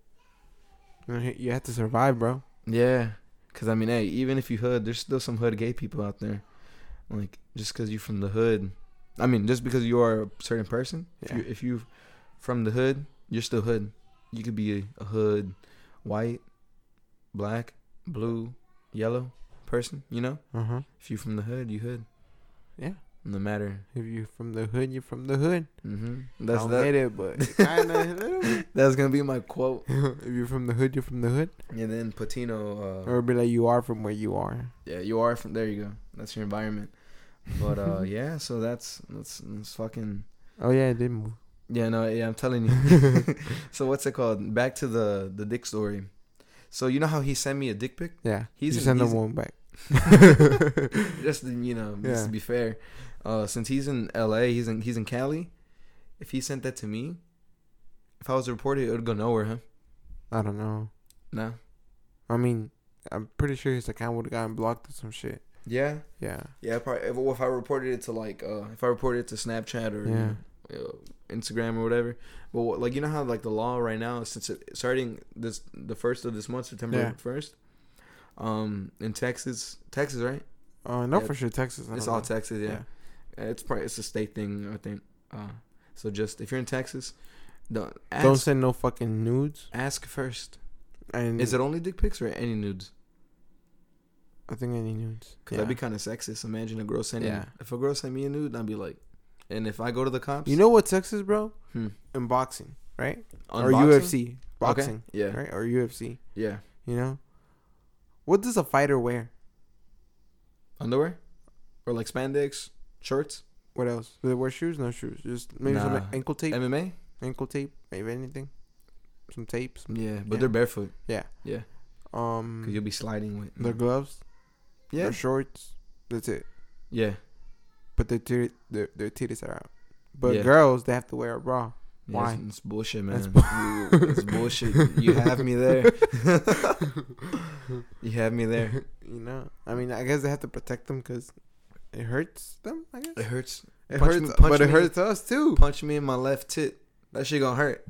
You know, you have to survive, bro. Yeah, cause I mean, hey, even if you hood, there's still some hood gay people out there. Like just cause you're from the hood, I mean, just because you are a certain person, if Yeah. you if you from the hood, you're still hood. You could be a, a hood, white, black, blue, yellow person. You know, Uh huh. if you from the hood, you hood. Yeah. No matter. If you're from the hood, you're from the hood. Mm-hmm. I That's don't that. get it, but kind of. That's gonna be my quote. If you're from the hood, you're from the hood. And then Patino. Uh, Or be like, you are from where you are. Yeah, you are from there. You go. That's your environment. But uh, yeah. So that's that's, that's fucking. Oh yeah, it did move. Yeah, no, yeah, I'm telling you. So what's it called? Back to the the dick story. So you know how he sent me a dick pic? Yeah, He's you in- send them he's- one back. Just to, you know, just Yeah. to be fair. Uh, since he's in L A, he's in he's in Cali. If he sent that to me, if I was to report it, it would go nowhere, huh? I don't know. No. I mean, I'm pretty sure his account would have gotten blocked or some shit. Yeah. Yeah. Yeah. Probably. If, if I reported it to like, uh, if I reported it to Snapchat or Yeah. uh, Instagram or whatever, but what, like you know how like the law right now, since it starting this the first of this month, September Yeah. first, Um, in Texas, Texas, right? Uh, no, Yeah. for sure, Texas. I It's don't all know. Texas, yeah. It's probably it's a state thing, I think. Uh, so just if you're in Texas, don't ask, Don't send no fucking nudes. ask first. And Is it only dick pics or any nudes? I think any nudes. Cause that'd be kind of sexist. Imagine a girl sending. Yeah. If a girl sent me a nude, I'd be like, and if I go to the cops, You know what Texas, bro? hmm. In boxing, right? Or Unboxing? U F C boxing, Okay. Yeah. right? Or U F C. Yeah. You know, what does a fighter wear? Underwear, or like spandex shorts. What else? Do they wear shoes? No shoes. Just maybe some Nah. ankle tape. M M A. ankle tape, maybe anything. Some tapes. Yeah, but Yeah. they're barefoot. Yeah. Yeah. Um, Cause you'll be sliding with. their gloves. Yeah. Their shorts. That's it. Yeah. But their tit- their their titties are out. But Yeah. girls, they have to wear a bra. Yeah, Why? It's, it's bullshit, man. That's You- it's bullshit. You have me there. You have me there. You know, I mean, I guess they have to protect them because it hurts them. I guess It hurts. it punch hurts, me- punch but it me. hurts us too. Punch me in my left tit. That shit gonna hurt.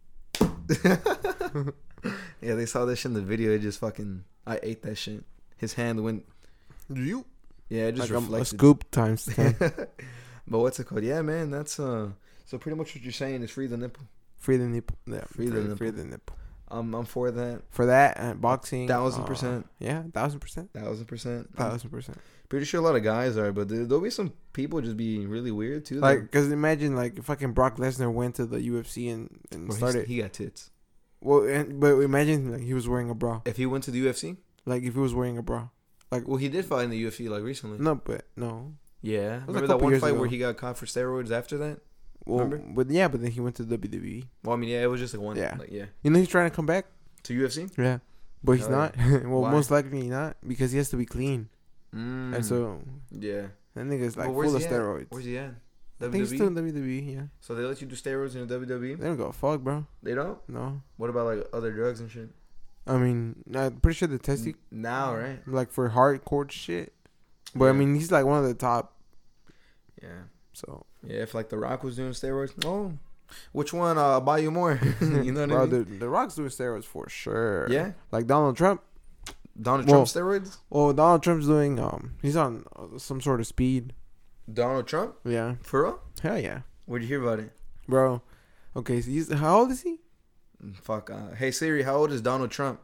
Yeah, they saw that shit in the video. It just fucking. I ate that shit. His hand went. You Yeah, it just like a, a reflected. scoop times ten. But what's it called? Yeah, man. That's uh. So pretty much what you're saying is free the nipple. Free the nipple. Yeah, Free the nipple. Free the nipple. I'm I'm for that. For that and boxing, Thousand uh, percent. Yeah, thousand percent. Thousand percent. I'm Thousand percent. pretty sure a lot of guys are, but there, there'll be some people just be really weird too. Like, cause imagine like fucking Brock Lesnar went to the U F C and, and Bro, started. he got tits. Well, and, but imagine like he was wearing a bra. If he went to the U F C, Like if he was wearing a bra. Like well, he did fight in the U F C like recently. no, but no. Yeah, was a remember that couple one years fight ago. where he got caught for steroids after that? Well, Remember? but yeah, but then he went to W W E. Well, I mean, yeah, it was just like one. Yeah. Like, yeah. You know he's trying to come back. To U F C. Yeah, but he's Hell not. well, Why? most likely not because he has to be clean. Mm. And so yeah. that nigga's like But where's full of he at? steroids. Where's he at? I think he's W still W E. in W W E. Yeah, So they let you do steroids in the W W E? they don't go fuck, bro. They don't. No, What about like other drugs and shit? I mean, I'm pretty sure the testing Now, right? like for hardcore shit. But I Yeah. mean, he's like one of the top. Yeah. So Yeah. If like The Rock was doing steroids, oh, which one? Uh, I'll buy you more. You know what bro, I mean? the the Rock's doing steroids for sure. Yeah. like Donald Trump. Donald Well- Trump steroids. Well, Donald Trump's doing um, he's on uh, some sort of speed. Donald Trump Yeah, for real? hell yeah, Where'd you hear about it? bro. Okay, so he's how old is he? Fuck. Uh, hey Siri, how old is Donald Trump?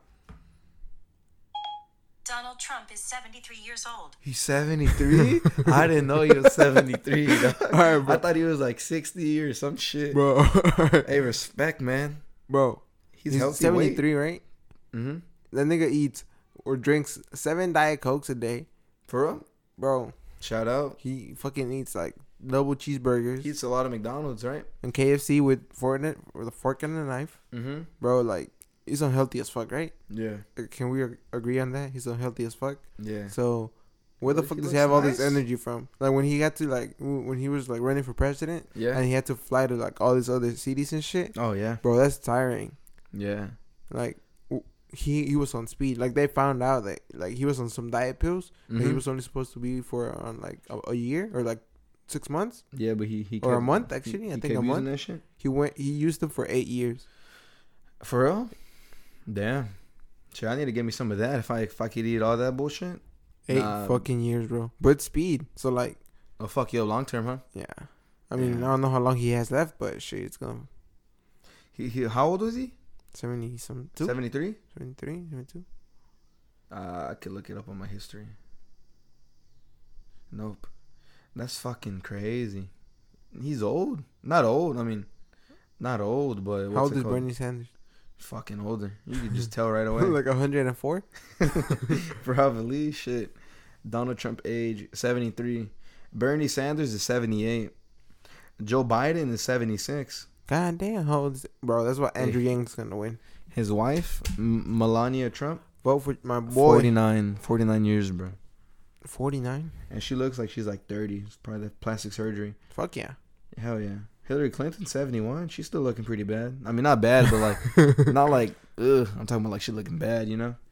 Donald Trump is seventy-three years old. He's seventy-three? I didn't know he was seventy-three. Dog. Alright, bro. I thought he was like sixty or some shit. Bro, Hey, respect, man. bro, He's, he's healthy. seventy-three, right? Mm-hmm. That nigga eats or drinks seven Diet Cokes a day, For real? bro. Shout out. He fucking eats like double cheeseburgers He eats a lot of McDonald's, right? and K F C with fork with a fork and a knife, Mm-hmm. bro. Like he's unhealthy as fuck, right? Yeah. Uh, Can we ag- agree on that? He's unhealthy as fuck. Yeah. So where the Well, fuck he does he looks have all nice. this energy from? Like when he had to like w- when he was like running for president Yeah. and he had to fly to like all these other cities and shit, Oh, yeah. bro. That's tiring. Yeah. Like w- he he was on speed. Like they found out that like he was on some diet pills that he Mhm. was only supposed to be for on like a, a year or like six months Yeah, but he... he or a kept- month he- actually. I he think kept a using month. that shit? He went. He used them for eight years. For real? Damn. Shit, I need to get me some of that if I if I could eat all that bullshit. Eight Nah. fucking years, bro. But speed. So like, Oh, fuck you, long term, huh? yeah. I mean, Yeah. I don't know how long he has left, but shit, it's gonna He, he How old was he? seventy some two, seventy-three? seventy-three, seventy-two. Uh, I could look it up on my history. Nope. That's fucking crazy. He's old. Not old. I mean, not old, but what's How old it is called? Bernie Sanders? Fucking older. You could just tell right away. Like a hundred and four. Probably. Shit. Donald Trump age seventy-three. Bernie Sanders is seventy-eight. Joe Biden is seventy-six. God damn, how old is it? Bro? That's why Hey. Andrew Yang's gonna win. His wife, M- Melania Trump, Vote for my boy. forty-nine. forty-nine years, bro. Forty-nine. And she looks like she's like thirty. It's probably the plastic surgery. Fuck yeah. Hell yeah. Hillary Clinton, seventy-one. She's still looking pretty bad. I mean, not bad, but like, not like, ugh. I'm talking about like she looking bad, you know?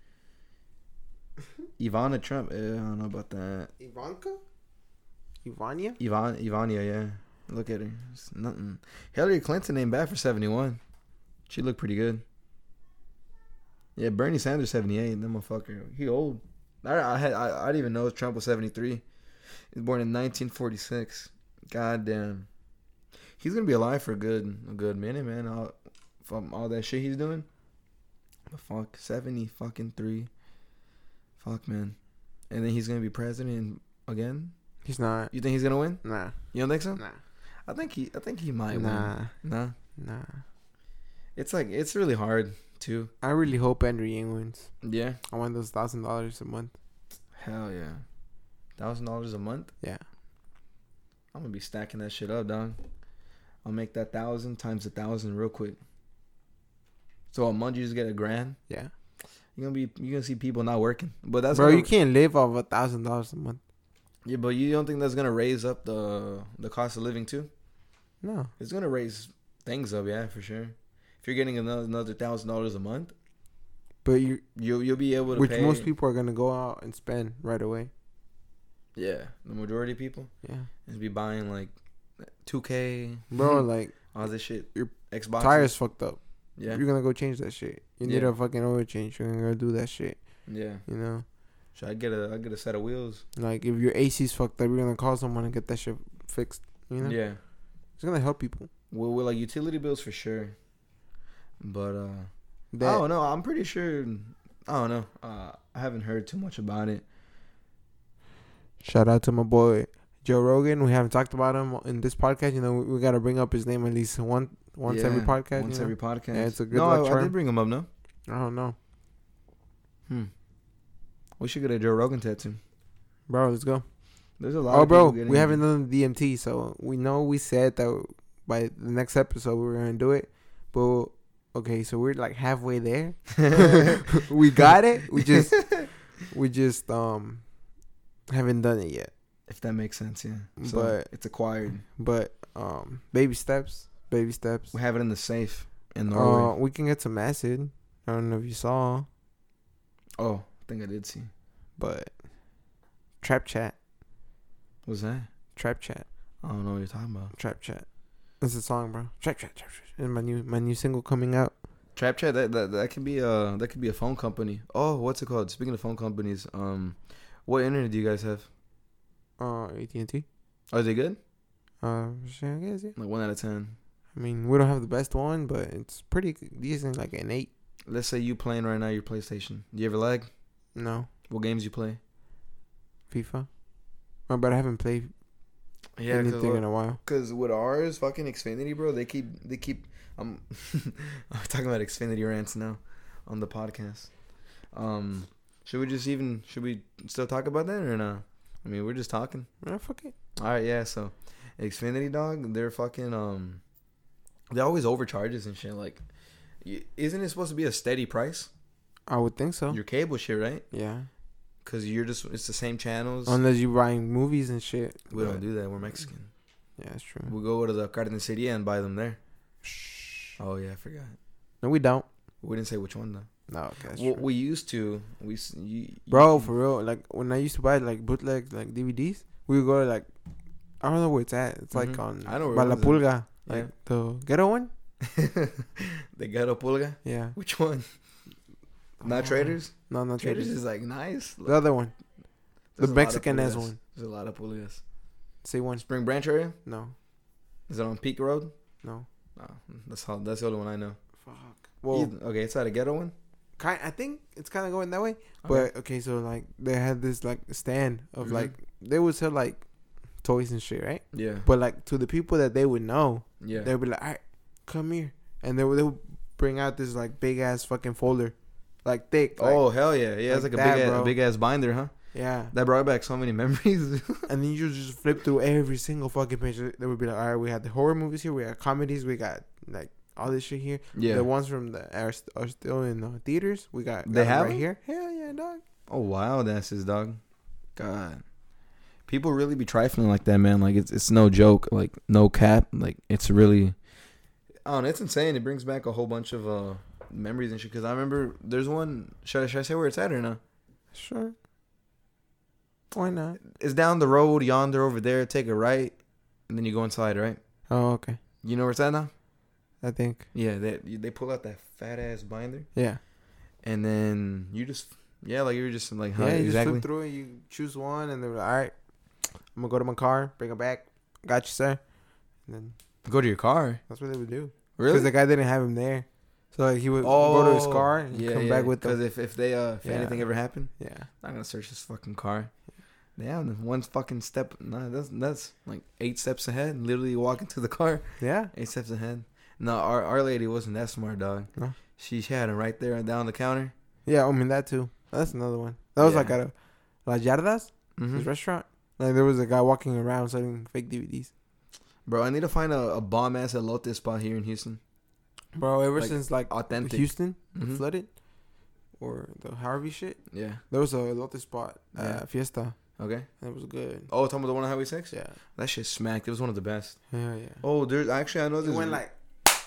Ivana Trump, eh, I don't know about that. Ivanka. Ivania. Ivan, Ivania, yeah. Look at her. It's nothing. Hillary Clinton ain't bad for seventy-one. She looked pretty good. Yeah, Bernie Sanders, seventy-eight. That motherfucker. He old. I, I had I, I didn't even know Trump was seventy-three. He was born in nineteen forty-six. God damn. He's gonna be alive for a good a good minute, man. All, from all that shit he's doing. But fuck, seventy fucking three. Fuck, man. And then he's gonna be president again. He's not. You think he's gonna win? Nah. You don't think so? Nah. I think he. I think he might Nah. win. Nah. Nah. It's like it's really hard too. I really hope Andrew Yang wins. Yeah. I want those thousand dollars a month. Hell yeah. Thousand dollars a month. Yeah. I'm gonna be stacking that shit up, dog. I'll make that thousand times a thousand real quick. So a month you just get a grand. Yeah. You're gonna be you're gonna see people not working, but that's Bro, gonna, you can't live off a thousand dollars a month. Yeah, but you don't think that's gonna raise up the the cost of living too? No. It's gonna raise things up, yeah, for sure. If you're getting another another thousand dollars a month, But you, you you'll be able to which pay. most people are gonna go out and spend right away. Yeah, the majority of people Yeah. is be buying like two K, Bro, like all this shit. Your Xbox tires fucked up. Yeah, You're gonna go change that shit. You need Yeah. a fucking oil change. You're gonna go do that shit. yeah. You know, Should I get a I get a set of wheels? like if your A C's fucked up, you're gonna call someone and get that shit fixed. You know, Yeah. it's gonna help people. Well, with like utility bills for sure, but uh, That, I don't know. I'm pretty sure. I don't know. Uh, I haven't heard too much about it. Shout out to my boy Joe Rogan. We haven't talked about him in this podcast. You know, we, we gotta bring up his name at least one once Yeah, every podcast. Once you know? every podcast. Yeah, it's a good No, luck I, I charm. did bring him up. No. I don't know, Hmm. We should get a Joe Rogan tattoo. bro. Let's go. There's a lot. Oh, of bro, people getting- we haven't done the D M T, so we know we said that by the next episode we were gonna do it. But okay, so we're like halfway there. We got it. We just we just um haven't done it yet. If that makes sense, yeah. So But- it's acquired. But um, baby steps, baby steps. We have it in the safe in Uh, Norway. we can get some acid. I don't know if you saw, Oh, I think I did see. but trap chat, What's that? trap chat, I don't know what you're talking about. trap chat. It's a song, bro. Trap chat, trap chat. And my new my new single coming out. Trap chat. That that that could be a that could be a phone company. Oh, what's it called? Speaking of phone companies, um, what internet do you guys have? Uh, A T and T. Oh, is it good? Uh, shit, I guess yeah. Like one out of ten. I mean, we don't have the best one, but it's pretty decent, like an eight. Let's say you playing right now your PlayStation. Do you ever lag? No, What games you play? FIFA. Oh, but I haven't played anything in a while. Cause with ours, fucking Xfinity, bro, they keep they keep. I'm I'm talking about Xfinity rants now on the podcast. Um, should we just even should we still talk about that or not? I mean, we're just talking. Yeah, fuck it. All right, yeah. So, Xfinity, dog, they're fucking um, they always overcharges and shit. Like, y- isn't it supposed to be a steady price? I would think so. Your cable shit, right? Yeah. Cause you're just it's the same channels. Unless you're buying movies and shit. We don't but- do that. We're Mexican. Yeah, that's true. We go to the Carniceria and buy them there. Oh yeah, I forgot. No, we don't. We didn't say which one though. No, okay, that's Well, true. we used to. We s- you, Bro, you, for real, like when I used to buy like bootleg like D V Ds, we would go to like I don't know where it's at. It's like Mhm. on I know where by it La is. Pulga, Yeah. like the ghetto one. the Ghetto Pulga. Yeah, Which one? Not Oh. Traders. no, not Traders traders. is like nice. The other one, the There's a lot of Mexican ass pulgas. one. There's a lot of pulgas. Say one. Spring Branch area. No, Is it on Peak Road? no. No, that's how. That's the only one I know. Fuck. Well, Either- okay, it's not a ghetto one. kind. I think it's kind of going that way. Okay. But okay, so like they had this like stand of Mhm. like they would sell like toys and shit, right? Yeah, But like to the people that they would know, yeah. they would be like, "All right, come here," and they would they would bring out this like big ass fucking folder, like thick. Like, Oh hell yeah, yeah. It's like like a that, big ass, bro. big ass binder, huh? yeah. That brought back so many memories. And then you just flip through every single fucking page. They would be like, "All right, we had the horror movies here, we got comedies, we got like all this shit here. yeah. The ones from the are, st- are still in the theaters. We got, They got 'em have right 'em? here. Hell yeah, dog. Oh wow, that's his dog. God, people really be trifling like that, man. Like it's it's no joke. Like no cap. Like it's really. I don't know. It's insane. It brings back a whole bunch of uh memories and shit. Cause I remember there's one. Should I, should I say where it's at or not? Sure. Why not? It's down the road yonder over there. Take a right, and then you go inside. Right. Oh, okay. You know where it's at now? I think. Yeah. They they pull out that fat ass binder, Yeah. and then you just Yeah, like you were just like, huh, Yeah, you just exactly. flip through it. You choose one, and they're like, all right, I'm gonna go to my car, bring it back. Got you, sir. And then Go to your car. that's what they would do. Really? Because the guy didn't have him there, so like, he would go to his car and yeah, come yeah. back with them. Because if, if they uh if Yeah. anything ever happened, Yeah. I'm not gonna search his fucking car. Yeah, one fucking step. Nah, that's that's like eight steps ahead. Literally walking to the car, Yeah. eight steps ahead. No, our our lady wasn't that smart, dog. No. She, she had him right there down the counter. Yeah. I mean that too. That's another one. That was Yeah. like at a La Yardas, Mm-hmm. his restaurant. Like there was a guy walking around selling fake D V Ds. Bro, I need to find a, a bomb ass elote spot here in Houston. Bro, ever Like, since like authentic. Houston Mhm. flooded, or the Harvey shit, Yeah. there was a elote spot at Yeah. Fiesta. Okay. And it was good. Oh, talking about the one on Highway Six. Yeah. That shit smacked. It was one of the best. Yeah, yeah. Oh, there's actually I know It this. went like,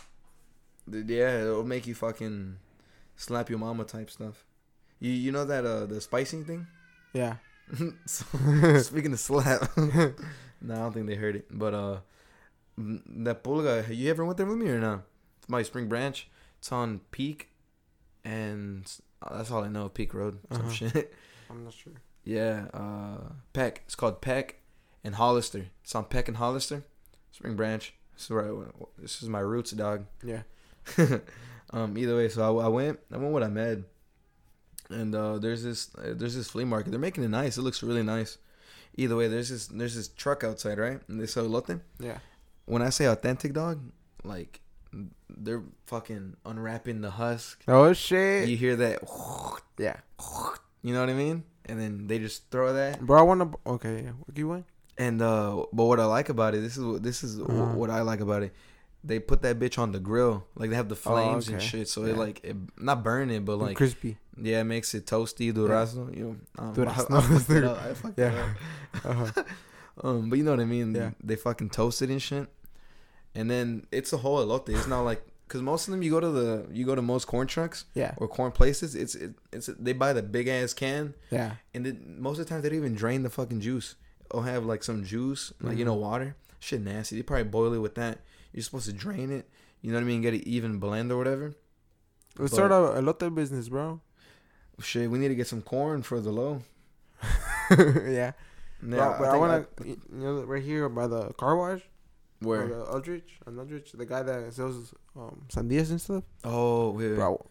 Yeah, it'll make you fucking slap your mama type stuff. You you know that uh the spicing thing? yeah. So, speaking of slap, no, I don't think they heard it. But uh, mm, that pulga, you ever went there with me or not? It's my Spring Branch. It's on Peak, and uh, that's all I know. Peak Road, some Uh-huh. shit. I'm not sure. Yeah, uh, Peck. It's called Peck and Hollister. It's on Peck and Hollister, Spring Branch. This is where I, this is my roots, dog. Yeah. um, either way, so I, I went. I went with Ahmed, and uh, there's this uh, there's this flea market. They're making it nice. It looks really nice. Either way, there's this there's this truck outside, right? And they sell elote. Yeah. When I say authentic, dog, like they're fucking unwrapping the husk. Oh shit. You hear that? Yeah. You know what I mean? And then they just throw that. Bro, I wanna. Okay, yeah. What you want? And uh, but what I like about it, this is what this is Uh-huh. what I like about it. They put that bitch on the grill, like they have the flames and okay. shit, so Yeah. it like it, not burn it, but like Crispy. yeah, it makes it toasty, durazno. You know, um, Durazno. I, I fucked it up. I fucked it Yeah. up. Uh-huh. Um, but you know what I mean. Yeah. They fucking toast it and shit, and then it's a whole elote. It's not like because most of them you go to the you go to most corn trucks Yeah. or corn places. It's it, it's they buy the big ass can, Yeah. and then most of the time they don't even drain the fucking juice. Or have like some juice, like you know water. Shit nasty. They probably boil it with that. You're supposed to drain it. You know what I mean? Get it even blend or whatever. Let's But- start a elote business, bro. Shit, we need to get some corn for the low. yeah. Yeah, but but I, think want to, you know, right here by the car wash. Where? Or the Aldrich, on Aldrich, the guy that sells um sandias and stuff. Oh, wait, wait. Bro,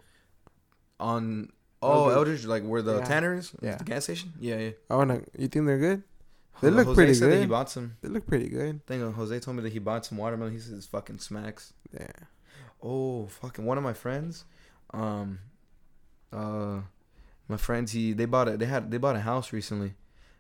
On oh Eldridge. Eldridge, like where the Yeah. tanner is, Yeah. the gas station. Yeah, yeah. I wanna. You think they're good? They Ho- look Jose pretty said that he good. bought some. They look pretty good. Thing uh, Jose told me that he bought some watermelon. He says it's fucking smacks. Yeah. Oh, fucking one of my friends, um, uh, my friends he they bought it. They had they bought a house recently.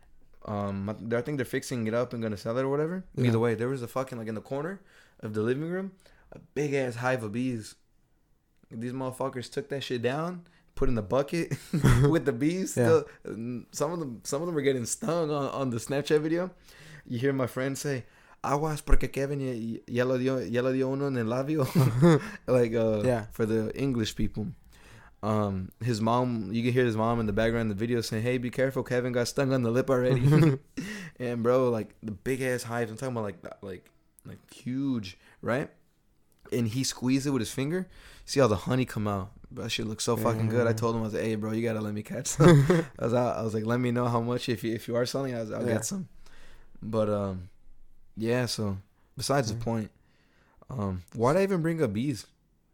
Um, I I think they're fixing it up and gonna sell it or whatever. Yeah. Either way, there was a fucking like in the corner of the living room, a big ass hive of bees. These motherfuckers took that shit down, put in the bucket with the bees. Yeah. Still, and some of them, some of them were getting stung on, on the Snapchat video. You hear my friend say, "Aguas porque Kevin ya, ya lo dio, ya lo dio uno en el labio," like uh, Yeah. for the English people. Um, his mom, you can hear his mom in the background of the video saying, "Hey, be careful, Kevin got stung on the lip already." And bro, like the big ass hives, I'm talking about like like like huge, right? And he squeezed it with his finger. See how the honey come out. That shit looks so fucking good. I Yeah. told him, I was like, "Hey, bro, you gotta let me catch some." I was, I was like, "Let me know how much if you if you are selling, I was, I'll Yeah. get some." But um, yeah. So besides the Yeah. point, um, why'd I even bring up bees?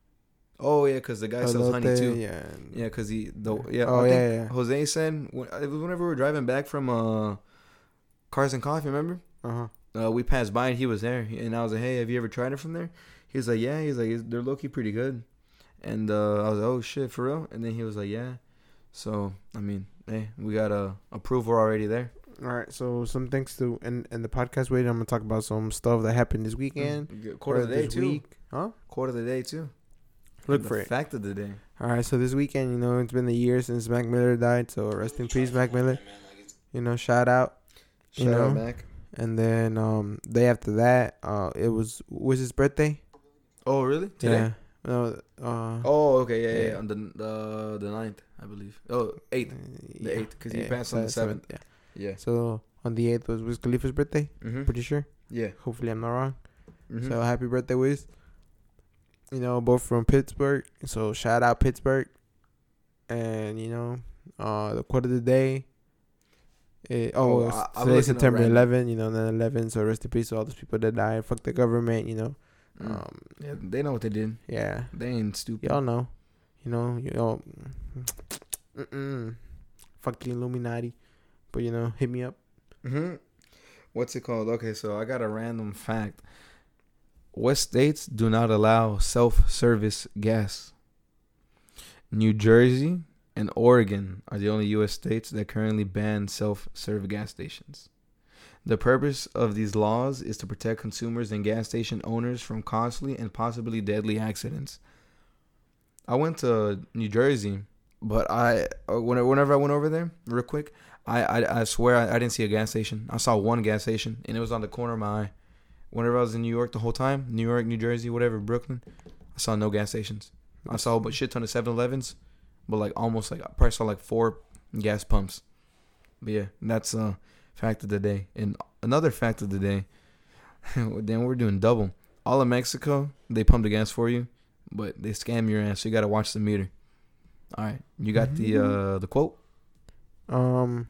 Oh yeah, because the guy sells honey Elote, too. Yeah. Yeah, because he the yeah. Oh, I think yeah, yeah. Jose said when, it was whenever we were driving back from uh, Cars and Coffee. Remember? Uh huh. Uh, we passed by and he was there, and I was like, "Hey, have you ever tried it from there?" He was like, "Yeah." He's like, "They're low key pretty good," and uh, I was like, "Oh shit, for real?" And then he was like, "Yeah." So I mean, hey, we got a approval already there. All right. So some things to and and the podcast way. I'm gonna talk about some stuff that happened this weekend. Mm, Quarter of or the day this too. week. Huh? Quarter of the day too. Look the for it. Fact of the day. All right. So this weekend, you know, it's been a year since Mac Miller died. So rest in peace, Mac Miller. You know, shout out. Shout You out, know? Mac. And then um, day after that, uh, it was was his birthday. Oh really? Today? Yeah. No. Uh, Oh okay, yeah, yeah, Yeah. yeah. On the the the ninth, I believe. Oh, eighth. The yeah, eighth, 'cause he yeah, passed on the seventh. Yeah. Yeah. So on the eighth was Wiz Khalifa's birthday. Mm-hmm. Pretty sure. Yeah. Hopefully I'm not wrong. Mm-hmm. So happy birthday, Wiz. You know, both from Pittsburgh. So shout out Pittsburgh. And you know, Uh, the quote of the day. It, oh, Oh, it's I- I'm today's looking at September random. eleventh. You know, nine eleven. So rest in peace to all those people that died. Fuck the government. You know. Mm. Um, Yeah, they know what they did. yeah. They ain't stupid. Y'all know. You know. You know. Mm-mm. Fuck the Illuminati. But you know, hit me up. Mm-hmm. What's it called? Okay, so I got a random fact. What states do not allow self-service gas? New Jersey and Oregon are the only U S states that currently ban self-serve gas stations. The purpose of these laws is to protect consumers and gas station owners from costly and possibly deadly accidents. I went to New Jersey, but I uh, whenever whenever I went over there, real quick, I I, I swear I, I didn't see a gas station. I saw one gas station, and it was on the corner of my eye. Whenever I was in New York the whole time, New York, New Jersey, whatever, Brooklyn, I saw no gas stations. I saw a shit ton of seven elevens, but like almost like I probably saw like four gas pumps. But yeah, that's a uh, fact of the day. And another fact of the day, then we're doing double. All of Mexico, they pump the gas for you, but they scam your ass, so you gotta watch the meter. All right, you got the uh, the quote, Um.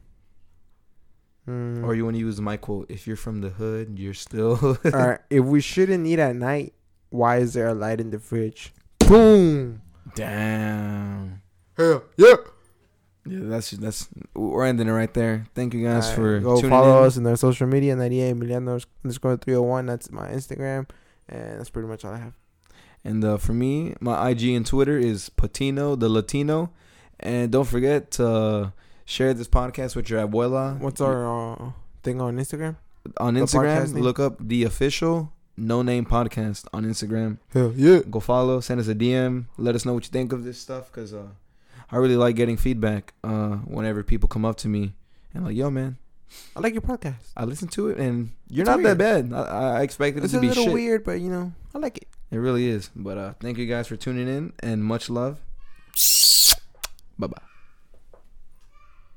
mm, or you want to use my quote? If you're from the hood, you're still. all right. If we shouldn't eat at night, why is there a light in the fridge? Boom. Damn. Hell yeah. Yeah, that's that's we're ending it right there. Thank you guys All for right, go tuning follow in. us in our social media. ninety-eight Emiliano underscore three oh one. That's my Instagram, and that's pretty much all I have. And uh, for me, my I G and Twitter is Patino the Latino. And don't forget to share this podcast with your abuela. What's our uh, thing on Instagram? on the podcast Instagram? name? Look up the official No Name Podcast on Instagram. Hell yeah. Go follow, send us a D M, let us know what you think of this stuff, because uh, I really like getting feedback uh, whenever people come up to me and like, yo, man, I like your podcast. I listened to it and you're It's not weird. that bad. I, I expected It's it a to be little shit. weird, but you know, I like it. It really is. But uh, thank you guys for tuning in and much love. Bye bye.